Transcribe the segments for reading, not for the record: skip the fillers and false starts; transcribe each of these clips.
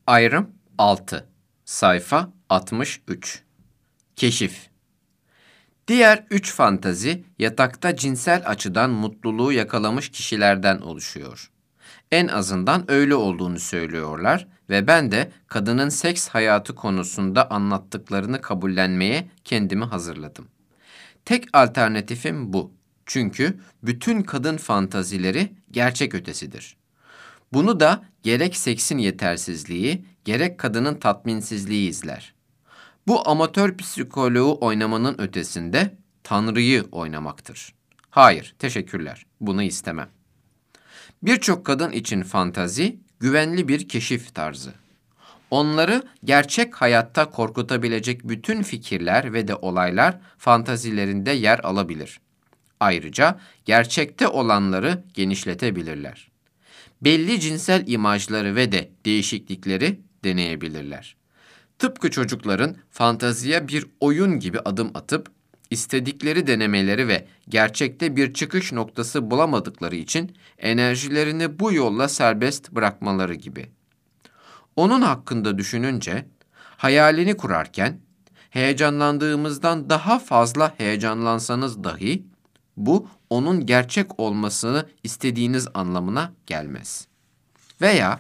Ayrım 6. Sayfa 63. Keşif. Diğer 3 fantazi yatakta cinsel açıdan mutluluğu yakalamış kişilerden oluşuyor. En azından öyle olduğunu söylüyorlar ve ben de kadının seks hayatı konusunda anlattıklarını kabullenmeye kendimi hazırladım. Tek alternatifim bu. Çünkü bütün kadın fantazileri gerçek ötesidir. Bunu da gerek seksin yetersizliği, gerek kadının tatminsizliği izler. Bu amatör psikoloğu oynamanın ötesinde Tanrı'yı oynamaktır. Hayır, teşekkürler. Bunu istemem. Birçok kadın için fantazi, güvenli bir keşif tarzı. Onları gerçek hayatta korkutabilecek bütün fikirler ve de olaylar fantazilerinde yer alabilir. Ayrıca gerçekte olanları genişletebilirler. Belli cinsel imajları ve de değişiklikleri deneyebilirler. Tıpkı çocukların fantaziye bir oyun gibi adım atıp istedikleri denemeleri ve gerçekte bir çıkış noktası bulamadıkları için enerjilerini bu yolla serbest bırakmaları gibi. Onun hakkında düşününce, hayalini kurarken, heyecanlandığımızdan daha fazla heyecanlansanız dahi, bu onun gerçek olmasını istediğiniz anlamına gelmez. Veya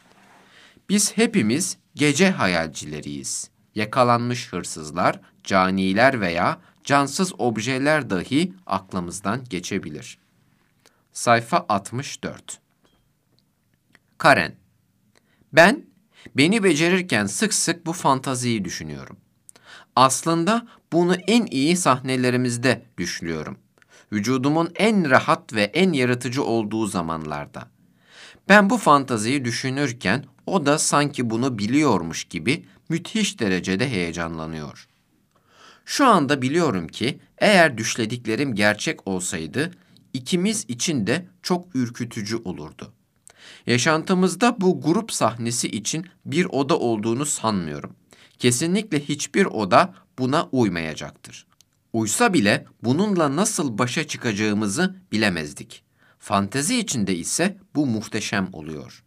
biz hepimiz gece hayalcileriyiz. Yakalanmış hırsızlar, caniler veya cansız objeler dahi aklımızdan geçebilir. Sayfa 64. Karen. Beni becerirken sık sık bu fantaziyi düşünüyorum. Aslında bunu en iyi sahnelerimizde düşlüyorum. Vücudumun en rahat ve en yaratıcı olduğu zamanlarda. Ben bu fantaziyi düşünürken o da sanki bunu biliyormuş gibi müthiş derecede heyecanlanıyor. Şu anda biliyorum ki eğer düşlediklerim gerçek olsaydı ikimiz için de çok ürkütücü olurdu. Yaşantımızda bu grup sahnesi için bir oda olduğunu sanmıyorum. Kesinlikle hiçbir oda buna uymayacaktır. Uysa bile bununla nasıl başa çıkacağımızı bilemezdik. Fantezi içinde ise bu muhteşem oluyor.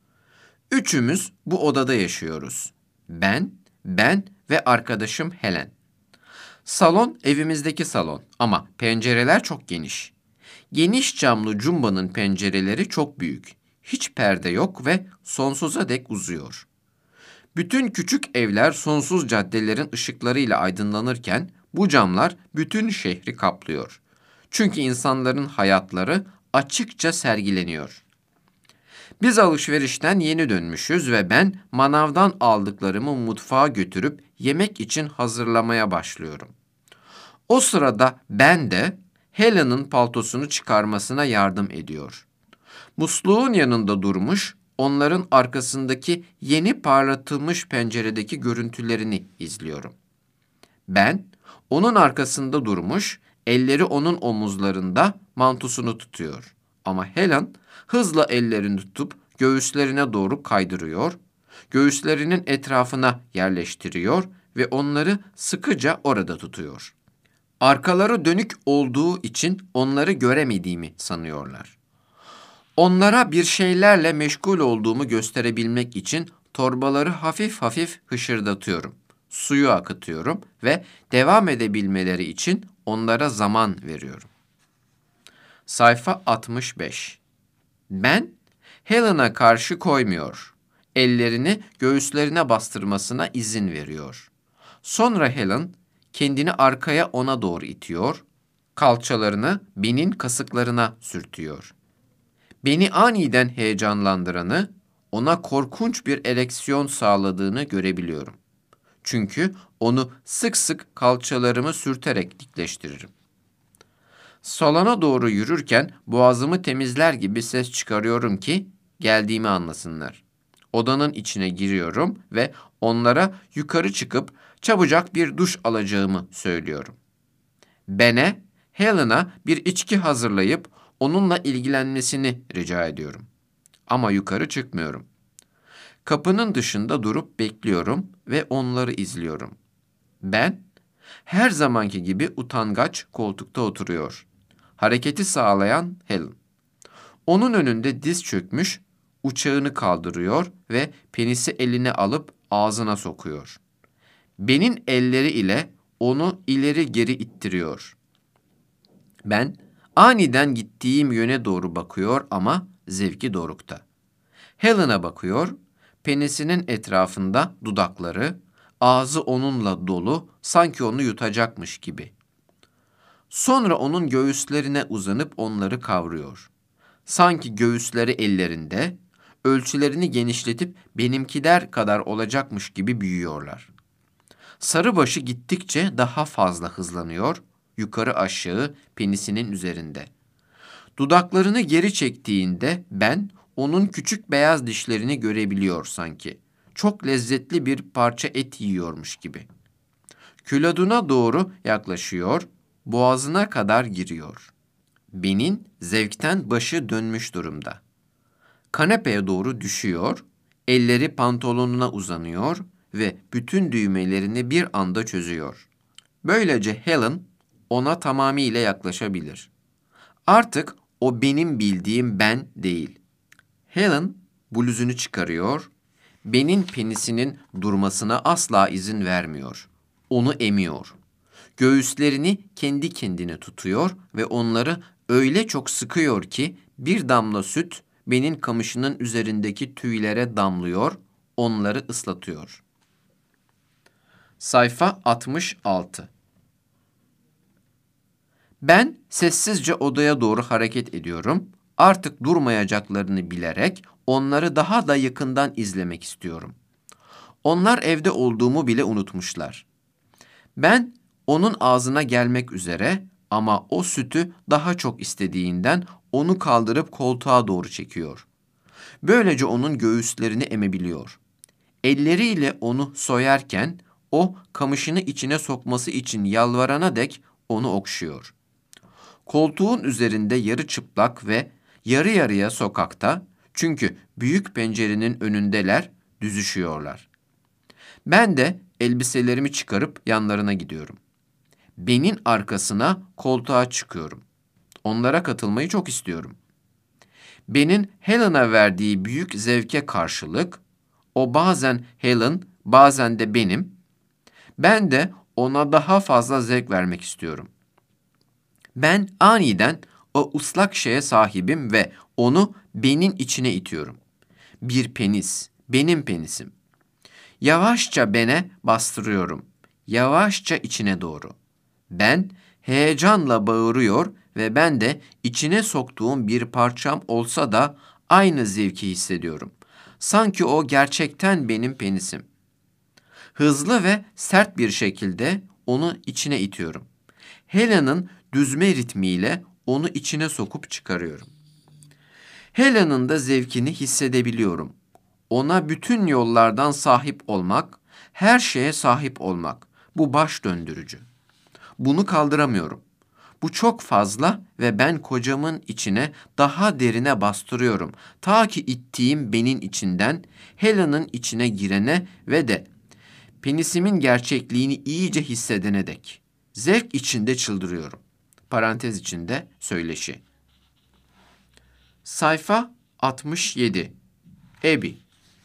Üçümüz bu odada yaşıyoruz. Ben ve arkadaşım Helen. Salon evimizdeki salon ama pencereler çok geniş. Geniş camlı cumbanın pencereleri çok büyük. Hiç perde yok ve sonsuza dek uzuyor. Bütün küçük evler sonsuz caddelerin ışıklarıyla aydınlanırken bu camlar bütün şehri kaplıyor. Çünkü insanların hayatları açıkça sergileniyor. Biz alışverişten yeni dönmüşüz ve ben manavdan aldıklarımı mutfağa götürüp yemek için hazırlamaya başlıyorum. O sırada ben de Helen'ın paltosunu çıkarmasına yardım ediyor. Musluğun yanında durmuş, onların arkasındaki yeni parlatılmış penceredeki görüntülerini izliyorum. Ben, onun arkasında durmuş, elleri onun omuzlarında mantusunu tutuyor. Ama Helen hızla ellerini tutup göğüslerine doğru kaydırıyor, göğüslerinin etrafına yerleştiriyor ve onları sıkıca orada tutuyor. Arkaları dönük olduğu için onları göremediğimi sanıyorlar. Onlara bir şeylerle meşgul olduğumu gösterebilmek için torbaları hafif hafif hışırdatıyorum. Suyu akıtıyorum ve devam edebilmeleri için onlara zaman veriyorum. Sayfa 65. Ben, Helen'a karşı koymuyor. Ellerini göğüslerine bastırmasına izin veriyor. Sonra Helen kendini arkaya ona doğru itiyor, kalçalarını benim kasıklarına sürtüyor. Beni aniden heyecanlandıranı, ona korkunç bir ereksiyon sağladığını görebiliyorum. Çünkü onu sık sık kalçalarımı sürterek dikleştiririm. Salona doğru yürürken boğazımı temizler gibi ses çıkarıyorum ki geldiğimi anlasınlar. Odanın içine giriyorum ve onlara yukarı çıkıp çabucak bir duş alacağımı söylüyorum. Helen'a bir içki hazırlayıp onunla ilgilenmesini rica ediyorum. Ama yukarı çıkmıyorum. Kapının dışında durup bekliyorum ve onları izliyorum. Ben, her zamanki gibi utangaç koltukta oturuyor. Hareketi sağlayan Helen. Onun önünde diz çökmüş, uçağını kaldırıyor ve penisi eline alıp ağzına sokuyor. Ben'in elleri ile onu ileri geri ittiriyor. Ben aniden gittiğim yöne doğru bakıyor ama zevki dorukta. Helen'a bakıyor, penisinin etrafında dudakları, ağzı onunla dolu, sanki onu yutacakmış gibi. Sonra onun göğüslerine uzanıp onları kavruyor. Sanki göğüsleri ellerinde, ölçülerini genişletip benimkiler kadar olacakmış gibi büyüyorlar. Sarıbaşı gittikçe daha fazla hızlanıyor, yukarı aşağı penisinin üzerinde. Dudaklarını geri çektiğinde ben onun küçük beyaz dişlerini görebiliyor sanki. Çok lezzetli bir parça et yiyormuş gibi. Küladuna doğru yaklaşıyor, boğazına kadar giriyor. Ben'in zevkten başı dönmüş durumda. Kanepeye doğru düşüyor, elleri pantolonuna uzanıyor ve bütün düğmelerini bir anda çözüyor. Böylece Helen ona tamamıyla yaklaşabilir. Artık o benim bildiğim ben değil. Helen bluzunu çıkarıyor, Ben'in penisinin durmasına asla izin vermiyor. Onu emiyor. Göğüslerini kendi kendine tutuyor ve onları öyle çok sıkıyor ki bir damla süt Ben'in kamışının üzerindeki tüylere damlıyor, onları ıslatıyor. Sayfa 66. Ben sessizce odaya doğru hareket ediyorum. Artık durmayacaklarını bilerek onları daha da yakından izlemek istiyorum. Onlar evde olduğumu bile unutmuşlar. Ben onun ağzına gelmek üzere ama o sütü daha çok istediğinden onu kaldırıp koltuğa doğru çekiyor. Böylece onun göğüslerini emebiliyor. Elleriyle onu soyarken o kamışını içine sokması için yalvarana dek onu okşuyor. Koltuğun üzerinde yarı çıplak ve yarı yarıya sokakta, çünkü büyük pencerenin önündeler, düzüşüyorlar. Ben de elbiselerimi çıkarıp yanlarına gidiyorum. Ben'in arkasına koltuğa çıkıyorum. Onlara katılmayı çok istiyorum. Ben'in Helen'a verdiği büyük zevke karşılık, o bazen Helen, bazen de benim, ben de ona daha fazla zevk vermek istiyorum. Ben aniden o ıslak şeye sahibim ve onu Ben'in içine itiyorum. Bir penis, benim penisim. Yavaşça Ben'e bastırıyorum. Yavaşça içine doğru. Ben heyecanla bağırıyor ve ben de içine soktuğum bir parçam olsa da aynı zevki hissediyorum. Sanki o gerçekten benim penisim. Hızlı ve sert bir şekilde onu içine itiyorum. Helen'ın düzme ritmiyle onu içine sokup çıkarıyorum. Helen'ın da zevkini hissedebiliyorum. Ona bütün yollardan sahip olmak, her şeye sahip olmak. Bu baş döndürücü. Bunu kaldıramıyorum. Bu çok fazla ve ben kocamın içine daha derine bastırıyorum. Ta ki ittiğim Ben'in içinden Helen'ın içine girene ve de penisimin gerçekliğini iyice hissedene dek. Zevk içinde çıldırıyorum. Parantez içinde söyleşi. Sayfa 67. Abby.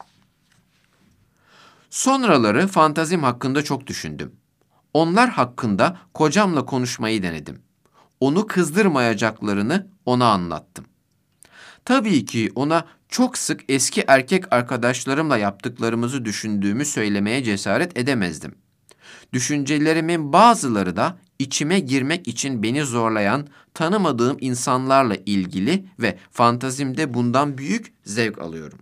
Sonraları fantazim hakkında çok düşündüm. Onlar hakkında kocamla konuşmayı denedim. Onu kızdırmayacaklarını ona anlattım. Tabii ki ona çok sık eski erkek arkadaşlarımla yaptıklarımızı düşündüğümü söylemeye cesaret edemezdim. Düşüncelerimin bazıları da içime girmek için beni zorlayan tanımadığım insanlarla ilgili ve fantazimde bundan büyük zevk alıyorum.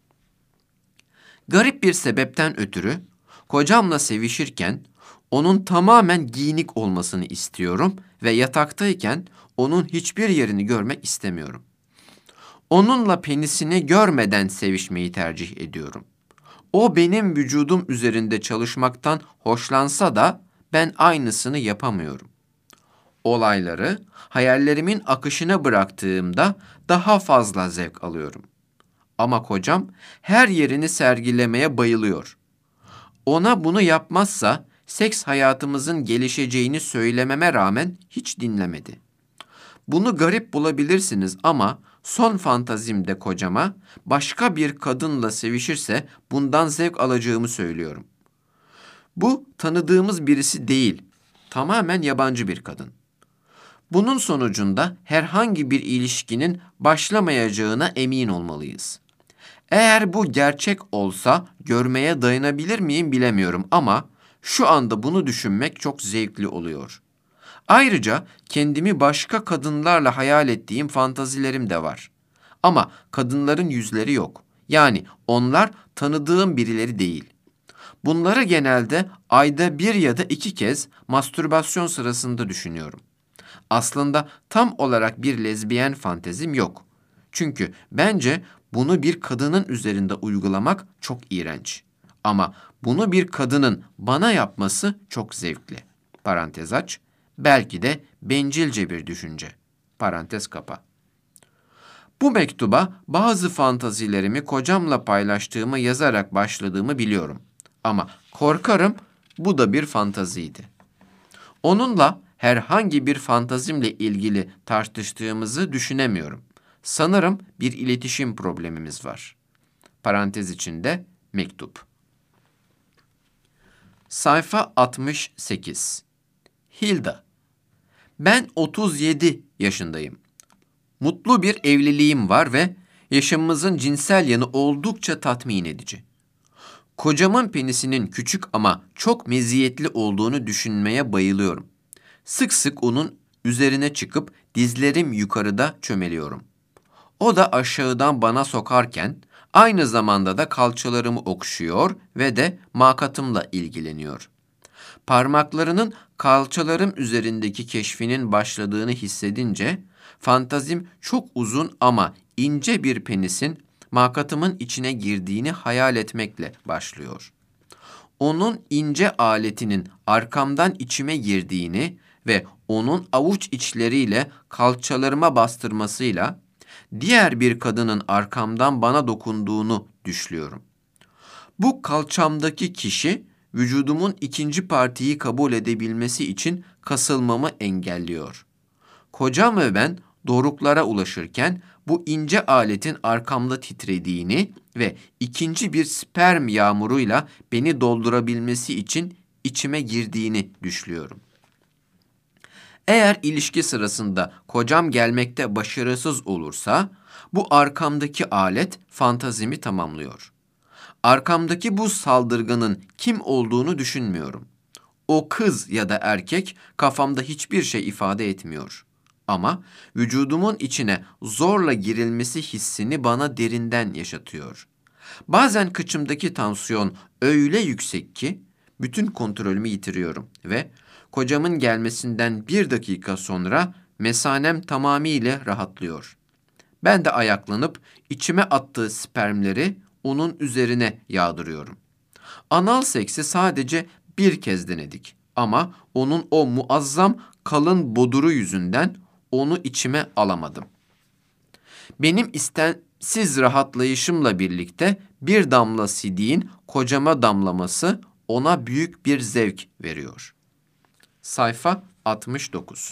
Garip bir sebepten ötürü kocamla sevişirken onun tamamen giyinik olmasını istiyorum ve yataktayken onun hiçbir yerini görmek istemiyorum. Onunla penisini görmeden sevişmeyi tercih ediyorum. O benim vücudum üzerinde çalışmaktan hoşlansa da ben aynısını yapamıyorum. Olayları hayallerimin akışına bıraktığımda daha fazla zevk alıyorum. Ama kocam her yerini sergilemeye bayılıyor. Ona bunu yapmazsa seks hayatımızın gelişeceğini söylememe rağmen hiç dinlemedi. Bunu garip bulabilirsiniz ama Son fantazimde kocama başka bir kadınla sevişirse bundan zevk alacağımı söylüyorum. Bu tanıdığımız birisi değil, tamamen yabancı bir kadın. Bunun sonucunda herhangi bir ilişkinin başlamayacağına emin olmalıyız. Eğer bu gerçek olsa görmeye dayanabilir miyim bilemiyorum ama şu anda bunu düşünmek çok zevkli oluyor. Ayrıca kendimi başka kadınlarla hayal ettiğim fantazilerim de var. Ama kadınların yüzleri yok. Yani onlar tanıdığım birileri değil. Bunları genelde ayda 1 ya da 2 kez mastürbasyon sırasında düşünüyorum. Aslında tam olarak bir lezbiyen fantezim yok. Çünkü bence bunu bir kadının üzerinde uygulamak çok iğrenç. Ama bunu bir kadının bana yapması çok zevkli. Parantez aç. Belki de bencilce bir düşünce. Parantez kapa. Bu mektuba bazı fantazilerimi kocamla paylaştığımı yazarak başladığımı biliyorum. Ama korkarım bu da bir fantaziydi. Onunla herhangi bir fantazimle ilgili tartıştığımızı düşünemiyorum. Sanırım bir iletişim problemimiz var. Parantez içinde mektup. Sayfa 68. Hilda. Ben 37 yaşındayım. Mutlu bir evliliğim var ve yaşamımızın cinsel yanı oldukça tatmin edici. Kocamın penisinin küçük ama çok meziyetli olduğunu düşünmeye bayılıyorum. Sık sık onun üzerine çıkıp dizlerim yukarıda çömeliyorum. O da aşağıdan bana sokarken aynı zamanda da kalçalarımı okşuyor ve de makatımla ilgileniyor. Parmaklarının kalçalarım üzerindeki keşfinin başladığını hissedince fantazim çok uzun ama ince bir penisin makatımın içine girdiğini hayal etmekle başlıyor. Onun ince aletinin arkamdan içime girdiğini ve onun avuç içleriyle kalçalarıma bastırmasıyla diğer bir kadının arkamdan bana dokunduğunu düşlüyorum. Bu kalçamdaki kişi vücudumun ikinci partiyi kabul edebilmesi için kasılmamı engelliyor. Kocam ve ben doruklara ulaşırken bu ince aletin arkamda titrediğini ve ikinci bir sperm yağmuruyla beni doldurabilmesi için içime girdiğini düşlüyorum. Eğer ilişki sırasında kocam gelmekte başarısız olursa bu arkamdaki alet fantazimi tamamlıyor. Arkamdaki bu saldırganın kim olduğunu düşünmüyorum. O kız ya da erkek kafamda hiçbir şey ifade etmiyor. Ama vücudumun içine zorla girilmesi hissini bana derinden yaşatıyor. Bazen kıçımdaki tansiyon öyle yüksek ki bütün kontrolümü yitiriyorum ve kocamın gelmesinden 1 dakika sonra mesanem tamamıyla rahatlıyor. Ben de ayaklanıp içime attığı spermleri onun üzerine yağdırıyorum. Anal seksi sadece bir kez denedik ama onun o muazzam kalın boduru yüzünden onu içime alamadım. Benim istemsiz rahatlayışımla birlikte bir damla sidiğin kocama damlaması ona büyük bir zevk veriyor. Sayfa 69.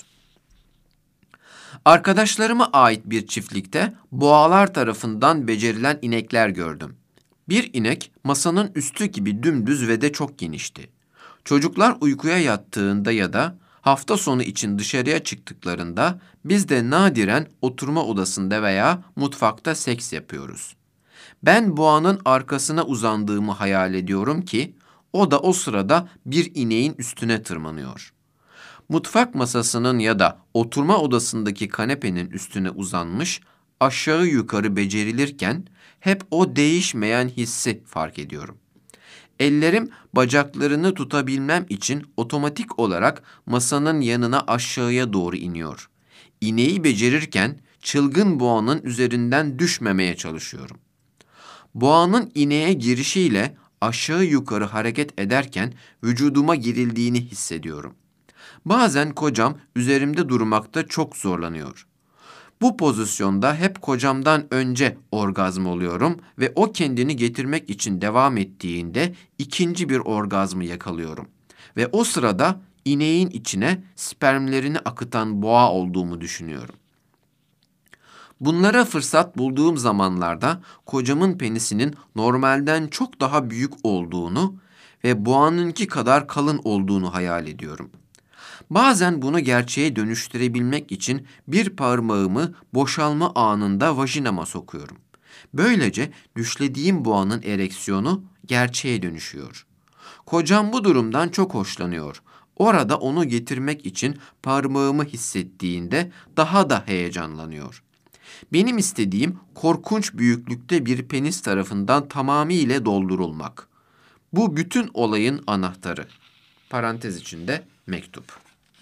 Arkadaşlarıma ait bir çiftlikte boğalar tarafından becerilen inekler gördüm. Bir inek masanın üstü gibi dümdüz ve de çok genişti. Çocuklar uykuya yattığında ya da hafta sonu için dışarıya çıktıklarında biz de nadiren oturma odasında veya mutfakta seks yapıyoruz. Ben boğanın arkasına uzandığımı hayal ediyorum ki o da o sırada bir ineğin üstüne tırmanıyor. Mutfak masasının ya da oturma odasındaki kanepenin üstüne uzanmış, aşağı yukarı becerilirken hep o değişmeyen hissi fark ediyorum. Ellerim bacaklarını tutabilmem için otomatik olarak masanın yanına aşağıya doğru iniyor. İneği becerirken çılgın boğanın üzerinden düşmemeye çalışıyorum. Boğanın ineğe girişiyle aşağı yukarı hareket ederken vücuduma girildiğini hissediyorum. Bazen kocam üzerimde durmakta çok zorlanıyor. Bu pozisyonda hep kocamdan önce orgazm oluyorum ve o kendini getirmek için devam ettiğinde ikinci bir orgazmı yakalıyorum. Ve o sırada ineğin içine spermlerini akıtan boğa olduğumu düşünüyorum. Bunlara fırsat bulduğum zamanlarda kocamın penisinin normalden çok daha büyük olduğunu ve boğanınki kadar kalın olduğunu hayal ediyorum. Bazen bunu gerçeğe dönüştürebilmek için bir parmağımı boşalma anında vajinama sokuyorum. Böylece düşlediğim boğanın ereksiyonu gerçeğe dönüşüyor. Kocam bu durumdan çok hoşlanıyor. Orada onu getirmek için parmağımı hissettiğinde daha da heyecanlanıyor. Benim istediğim korkunç büyüklükte bir penis tarafından tamamıyla doldurulmak. Bu bütün olayın anahtarı. Parantez içinde mektup.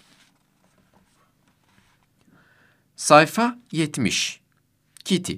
Sayfa 70. Kitty.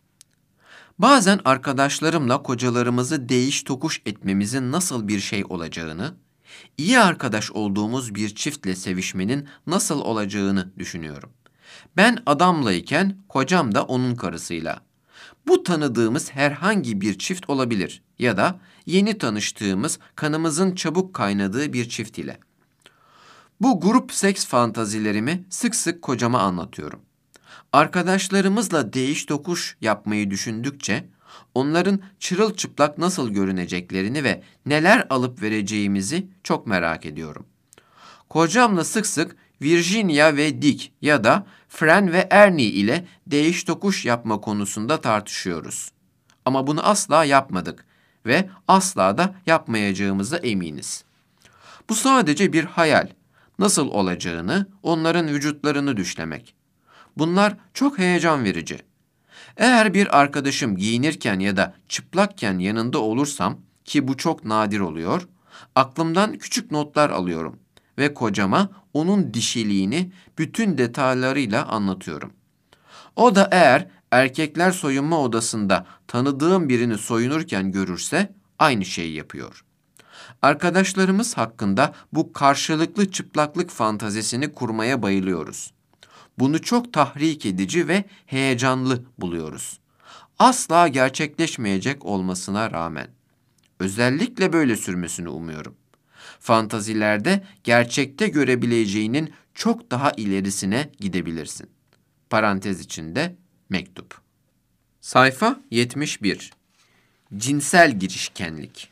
Bazen arkadaşlarımla kocalarımızı değiş tokuş etmemizin nasıl bir şey olacağını, iyi arkadaş olduğumuz bir çiftle sevişmenin nasıl olacağını düşünüyorum. Ben adamlayken kocam da onun karısıyla. Bu tanıdığımız herhangi bir çift olabilir ya da yeni tanıştığımız kanımızın çabuk kaynadığı bir çift ile. Bu grup seks fantazilerimi sık sık kocama anlatıyorum. Arkadaşlarımızla değiş tokuş yapmayı düşündükçe onların çırılçıplak nasıl görüneceklerini ve neler alıp vereceğimizi çok merak ediyorum. Kocamla sık sık Virginia ve Dick ya da Fran ve Ernie ile değiş tokuş yapma konusunda tartışıyoruz. Ama bunu asla yapmadık ve asla da yapmayacağımıza eminiz. Bu sadece bir hayal. Nasıl olacağını, onların vücutlarını düşlemek. Bunlar çok heyecan verici. Eğer bir arkadaşım giyinirken ya da çıplakken yanında olursam, ki bu çok nadir oluyor, aklımdan küçük notlar alıyorum ve kocama onun dişiliğini bütün detaylarıyla anlatıyorum. O da eğer erkekler soyunma odasında tanıdığım birini soyunurken görürse aynı şeyi yapıyor. Arkadaşlarımız hakkında bu karşılıklı çıplaklık fantazisini kurmaya bayılıyoruz. Bunu çok tahrik edici ve heyecanlı buluyoruz. Asla gerçekleşmeyecek olmasına rağmen. Özellikle böyle sürmesini umuyorum. Fantazilerde gerçekte görebileceğinin çok daha ilerisine gidebilirsin. Parantez içinde mektup. Sayfa 71. Cinsel girişkenlik.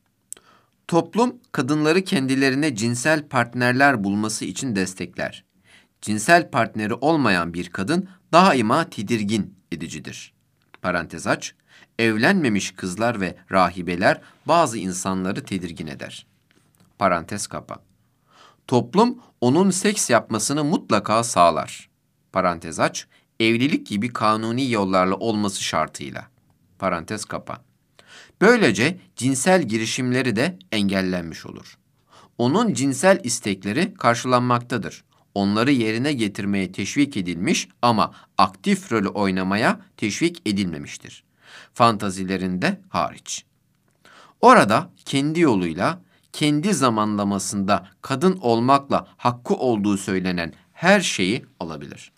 Toplum kadınları kendilerine cinsel partnerler bulması için destekler. Cinsel partneri olmayan bir kadın daima tedirgin edicidir. Parantez aç. Evlenmemiş kızlar ve rahibeler bazı insanları tedirgin eder. Parantez kapa. Toplum onun seks yapmasını mutlaka sağlar. Parantez aç. Evlilik gibi kanuni yollarla olması şartıyla. Parantez kapa. Böylece cinsel girişimleri de engellenmiş olur. Onun cinsel istekleri karşılanmaktadır. Onları yerine getirmeye teşvik edilmiş ama aktif rolü oynamaya teşvik edilmemiştir. Fantazilerinde hariç. Orada kendi yoluyla, kendi zamanlamasında kadın olmakla hakkı olduğu söylenen her şeyi alabilir.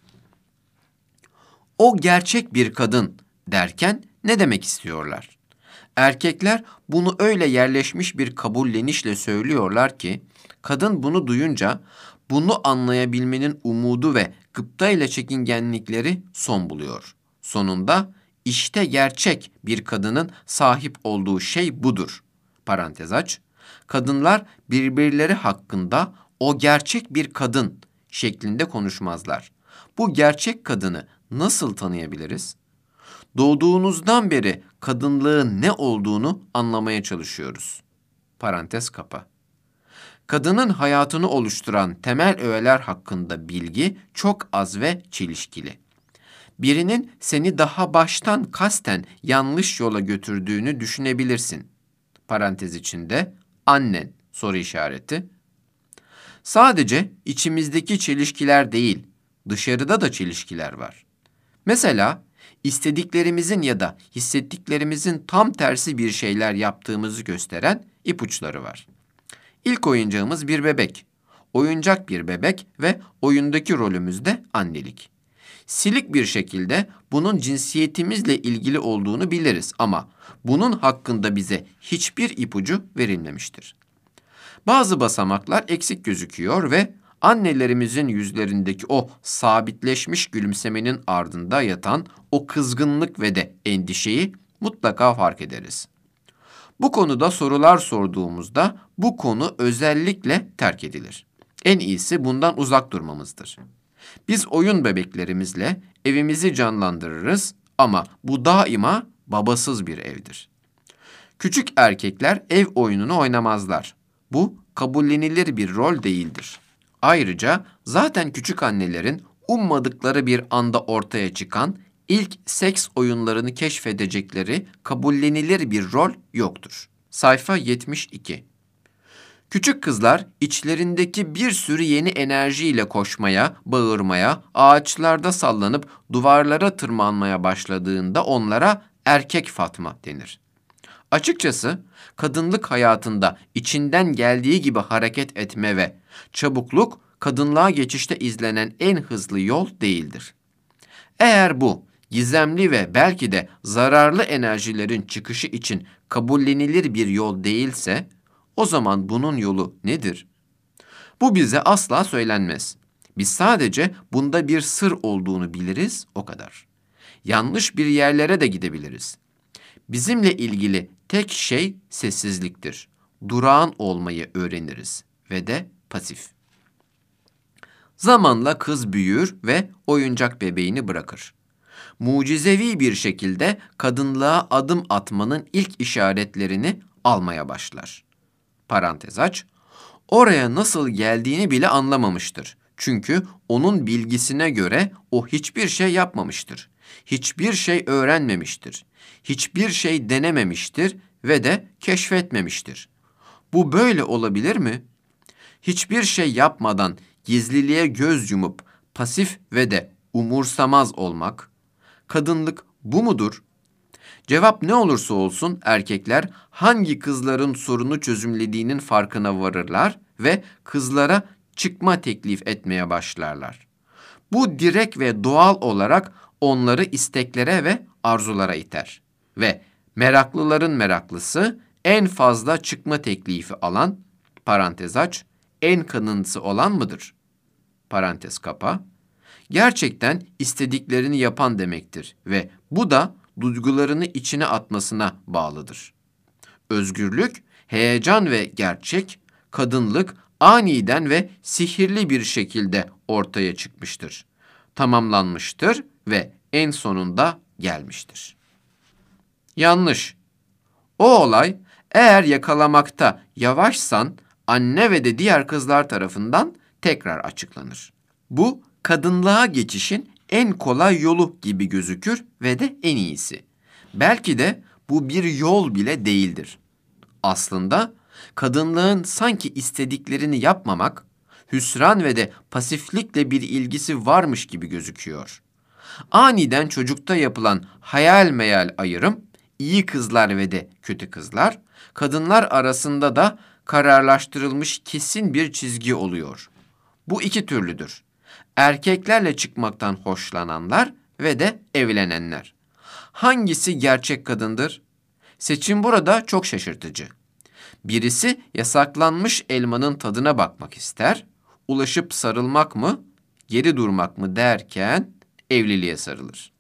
O gerçek bir kadın derken ne demek istiyorlar? Erkekler bunu öyle yerleşmiş bir kabullenişle söylüyorlar ki, kadın bunu duyunca bunu anlayabilmenin umudu ve gıptayla çekingenlikleri son buluyor. Sonunda işte gerçek bir kadının sahip olduğu şey budur. Parantez aç. Kadınlar birbirleri hakkında o gerçek bir kadın şeklinde konuşmazlar. Bu gerçek kadını nasıl tanıyabiliriz? Doğduğunuzdan beri kadınlığın ne olduğunu anlamaya çalışıyoruz. Parantez kapa. Kadının hayatını oluşturan temel öğeler hakkında bilgi çok az ve çelişkili. Birinin seni daha baştan kasten yanlış yola götürdüğünü düşünebilirsin. Parantez içinde annen soru işareti. Sadece içimizdeki çelişkiler değil, dışarıda da çelişkiler var. Mesela istediklerimizin ya da hissettiklerimizin tam tersi bir şeyler yaptığımızı gösteren ipuçları var. İlk oyuncağımız bir bebek. Oyuncak bir bebek ve oyundaki rolümüz de annelik. Silik bir şekilde bunun cinsiyetimizle ilgili olduğunu biliriz ama bunun hakkında bize hiçbir ipucu verilmemiştir. Bazı basamaklar eksik gözüküyor ve Annelerimizin yüzlerindeki o sabitleşmiş gülümsemenin ardında yatan o kızgınlık ve de endişeyi mutlaka fark ederiz. Bu konuda sorular sorduğumuzda bu konu özellikle terk edilir. En iyisi bundan uzak durmamızdır. Biz oyun bebeklerimizle evimizi canlandırırız ama bu daima babasız bir evdir. Küçük erkekler ev oyununu oynamazlar. Bu kabullenilir bir rol değildir. Ayrıca zaten küçük annelerin ummadıkları bir anda ortaya çıkan ilk seks oyunlarını keşfedecekleri kabullenilir bir rol yoktur. Sayfa 72. Küçük kızlar içlerindeki bir sürü yeni enerjiyle koşmaya, bağırmaya, ağaçlarda sallanıp duvarlara tırmanmaya başladığında onlara erkek Fatma denir. Açıkçası kadınlık hayatında içinden geldiği gibi hareket etme ve çabukluk kadınlığa geçişte izlenen en hızlı yol değildir. Eğer bu gizemli ve belki de zararlı enerjilerin çıkışı için kabullenilir bir yol değilse, o zaman bunun yolu nedir? Bu bize asla söylenmez. Biz sadece bunda bir sır olduğunu biliriz, o kadar. Yanlış bir yerlere de gidebiliriz. Bizimle ilgili tek şey sessizliktir. Durağan olmayı öğreniriz ve de pasif. Zamanla kız büyür ve oyuncak bebeğini bırakır. Mucizevi bir şekilde kadınlığa adım atmanın ilk işaretlerini almaya başlar. Parantez aç. Oraya nasıl geldiğini bile anlamamıştır. Çünkü onun bilgisine göre o hiçbir şey yapmamıştır. Hiçbir şey öğrenmemiştir. Hiçbir şey denememiştir ve de keşfetmemiştir. Bu böyle olabilir mi? Hiçbir şey yapmadan gizliliğe göz yumup pasif ve de umursamaz olmak, kadınlık bu mudur? Cevap ne olursa olsun erkekler hangi kızların sorunu çözümlediğinin farkına varırlar ve kızlara çıkma teklif etmeye başlarlar. Bu direkt ve doğal olarak onları isteklere ve arzulara iter. Ve meraklıların meraklısı en fazla çıkma teklifi alan, parantez aç, en kanıntısı olan mıdır? Parantez kapa. Gerçekten istediklerini yapan demektir ve bu da duygularını içine atmasına bağlıdır. Özgürlük, heyecan ve gerçek, kadınlık aniden ve sihirli bir şekilde ortaya çıkmıştır. Tamamlanmıştır ve en sonunda gelmiştir. Yanlış. O olay eğer yakalamakta yavaşsan anne ve de diğer kızlar tarafından tekrar açıklanır. Bu kadınlığa geçişin en kolay yolu gibi gözükür ve de en iyisi. Belki de bu bir yol bile değildir. Aslında kadınlığın sanki istediklerini yapmamak, hüsran ve de pasiflikle bir ilgisi varmış gibi gözüküyor. Aniden çocukta yapılan hayal meyal ayrım, iyi kızlar ve de kötü kızlar, kadınlar arasında da kararlaştırılmış kesin bir çizgi oluyor. Bu iki türlüdür. Erkeklerle çıkmaktan hoşlananlar ve de evlenenler. Hangisi gerçek kadındır? Seçim burada çok şaşırtıcı. Birisi yasaklanmış elmanın tadına bakmak ister, ulaşıp sarılmak mı, geri durmak mı derken evliliğe sarılır.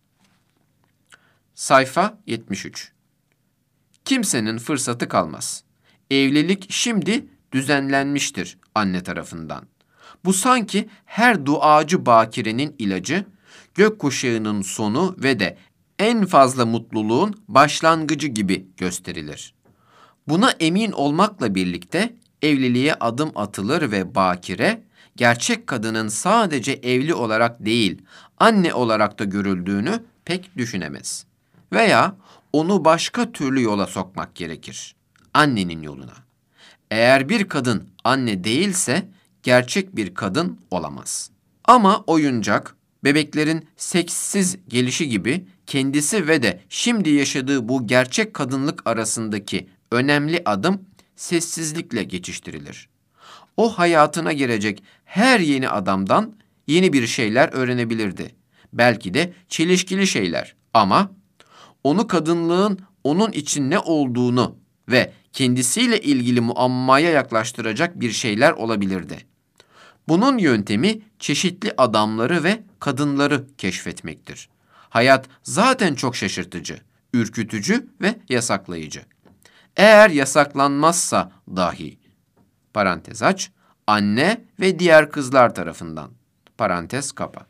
Sayfa 73. Kimsenin fırsatı kalmaz. Evlilik şimdi düzenlenmiştir anne tarafından. Bu sanki her duacı bakirenin ilacı, gökkuşağının sonu ve de en fazla mutluluğun başlangıcı gibi gösterilir. Buna emin olmakla birlikte evliliğe adım atılır ve bakire, gerçek kadının sadece evli olarak değil, anne olarak da görüldüğünü pek düşünemez. Veya onu başka türlü yola sokmak gerekir. Annenin yoluna. Eğer bir kadın anne değilse, gerçek bir kadın olamaz. Ama oyuncak, bebeklerin seksiz gelişi gibi kendisi ve de şimdi yaşadığı bu gerçek kadınlık arasındaki önemli adım sessizlikle geçiştirilir. O hayatına girecek her yeni adamdan yeni bir şeyler öğrenebilirdi. Belki de çelişkili şeyler ama onu kadınlığın onun için ne olduğunu ve kendisiyle ilgili muammaya yaklaştıracak bir şeyler olabilirdi. Bunun yöntemi çeşitli adamları ve kadınları keşfetmektir. Hayat zaten çok şaşırtıcı, ürkütücü ve yasaklayıcı. Eğer yasaklanmazsa dahi, parantez aç, anne ve diğer kızlar tarafından, parantez kapa.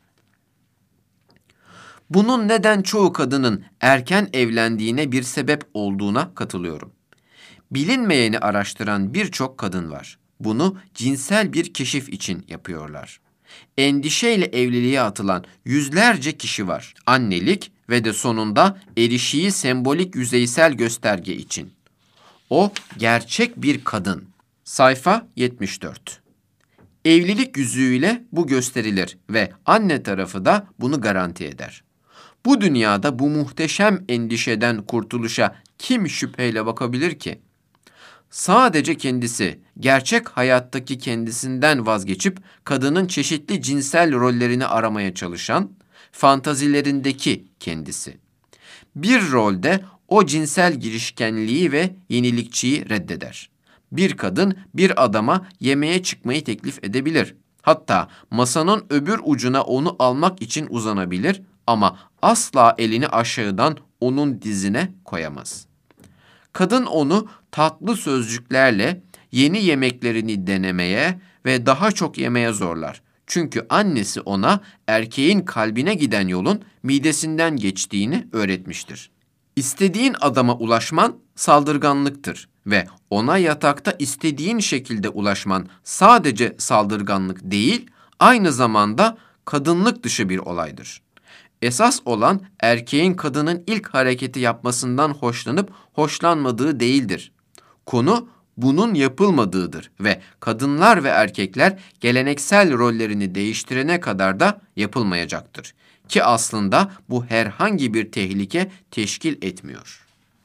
Bunun neden çoğu kadının erken evlendiğine bir sebep olduğuna katılıyorum. Bilinmeyeni araştıran birçok kadın var. Bunu cinsel bir keşif için yapıyorlar. Endişeyle evliliğe atılan yüzlerce kişi var. Annelik ve de sonunda erişiği sembolik yüzeysel gösterge için. O gerçek bir kadın. Sayfa 74. Evlilik yüzüğüyle bu gösterilir ve anne tarafı da bunu garanti eder. Bu dünyada bu muhteşem endişeden kurtuluşa kim şüpheyle bakabilir ki? Sadece kendisi, gerçek hayattaki kendisinden vazgeçip kadının çeşitli cinsel rollerini aramaya çalışan, fantazilerindeki kendisi. Bir rolde o cinsel girişkenliği ve yenilikçiyi reddeder. Bir kadın bir adama yemeğe çıkmayı teklif edebilir. Hatta masanın öbür ucuna onu almak için uzanabilir ama asla elini aşağıdan onun dizine koyamaz. Kadın onu tatlı sözcüklerle yeni yemeklerini denemeye ve daha çok yemeye zorlar. Çünkü annesi ona erkeğin kalbine giden yolun midesinden geçtiğini öğretmiştir. İstediğin adama ulaşman saldırganlıktır ve ona yatakta istediğin şekilde ulaşman sadece saldırganlık değil, aynı zamanda kadınlık dışı bir olaydır. Esas olan erkeğin kadının ilk hareketi yapmasından hoşlanıp hoşlanmadığı değildir. Konu bunun yapılmadığıdır ve kadınlar ve erkekler geleneksel rollerini değiştirene kadar da yapılmayacaktır. Ki aslında bu herhangi bir tehlike teşkil etmiyor.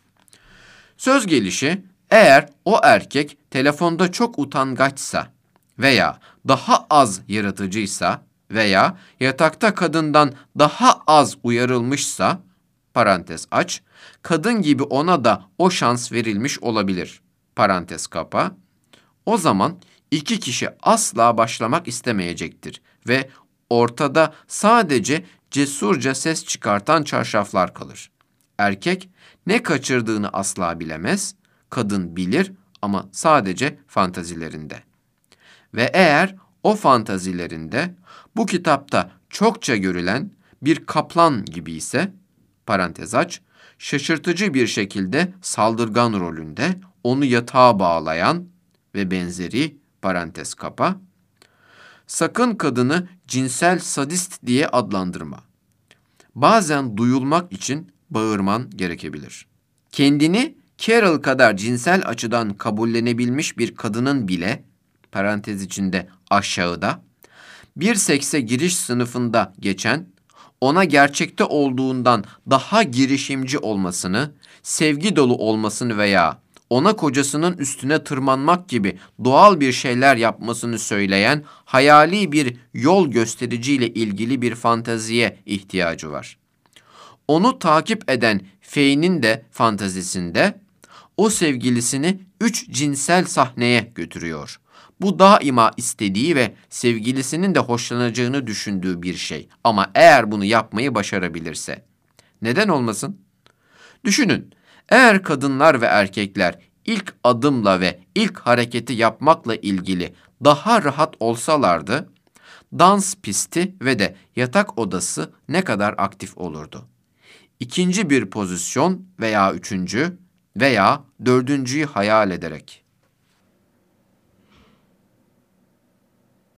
Söz gelişi, eğer o erkek telefonda çok utangaçsa veya daha az yaratıcıysa veya yatakta kadından daha az uyarılmışsa, parantez aç, kadın gibi ona da o şans verilmiş olabilir, parantez kapa, o zaman iki kişi asla başlamak istemeyecektir ve ortada sadece cesurca ses çıkartan çarşaflar kalır. Erkek ne kaçırdığını asla bilemez, kadın bilir ama sadece fantazilerinde. Ve eğer o fantazilerinde bu kitapta çokça görülen bir kaplan gibi ise, parantez aç, şaşırtıcı bir şekilde saldırgan rolünde onu yatağa bağlayan ve benzeri, parantez kapa, sakın kadını cinsel sadist diye adlandırma. Bazen duyulmak için bağırman gerekebilir. Kendini Carol kadar cinsel açıdan kabullenebilmiş bir kadının bile, parantez içinde aşağıda, bir sekse giriş sınıfında geçen, ona gerçekte olduğundan daha girişimci olmasını, sevgi dolu olmasını veya ona kocasının üstüne tırmanmak gibi doğal bir şeyler yapmasını söyleyen hayali bir yol göstericiyle ilgili bir fanteziye ihtiyacı var. Onu takip eden Faye'nin de fantazisinde o sevgilisini 3 cinsel sahneye götürüyor. Bu daima istediği ve sevgilisinin de hoşlanacağını düşündüğü bir şey. Ama eğer bunu yapmayı başarabilirse, neden olmasın? Düşünün, eğer kadınlar ve erkekler ilk adımla ve ilk hareketi yapmakla ilgili daha rahat olsalardı, dans pisti ve de yatak odası ne kadar aktif olurdu? İkinci bir pozisyon veya üçüncü veya dördüncüyü hayal ederek.